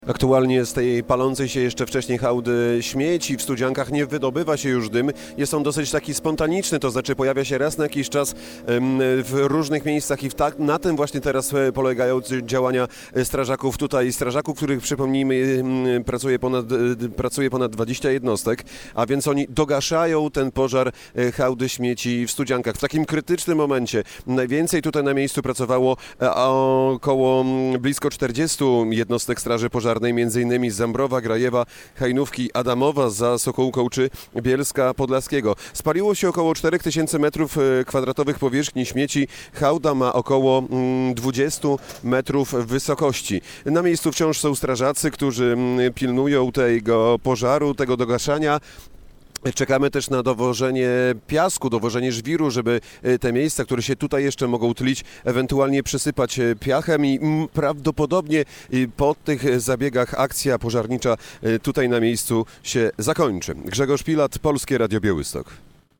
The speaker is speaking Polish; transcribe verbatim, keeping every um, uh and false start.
Aktualnie z tej palącej się jeszcze wcześniej hałdy śmieci w Studziankach nie wydobywa się już dym. Jest on dosyć taki spontaniczny, to znaczy pojawia się raz na jakiś czas w różnych miejscach i w tak, na tym właśnie teraz polegają działania strażaków tutaj. Strażaków, których przypomnijmy pracuje ponad, pracuje ponad dwadzieścia jednostek, a więc oni dogaszają ten pożar hałdy śmieci w Studziankach. W takim krytycznym momencie najwięcej tutaj na miejscu pracowało około blisko czterdziestu jednostek straży pożarnej. Między innymi z Zambrowa, Grajewa, Hajnówki, Adamowa, za Sokółką czy Bielska Podlaskiego. Spaliło się około cztery tysiące metrów kwadratowych powierzchni śmieci. Hałda ma około dwadzieścia metrów wysokości. Na miejscu wciąż są strażacy, którzy pilnują tego pożaru, tego dogaszania. Czekamy też na dowożenie piasku, dowożenie żwiru, żeby te miejsca, które się tutaj jeszcze mogą tlić, ewentualnie przysypać piachem i prawdopodobnie po tych zabiegach akcja pożarnicza tutaj na miejscu się zakończy. Grzegorz Pilat, Polskie Radio Białystok.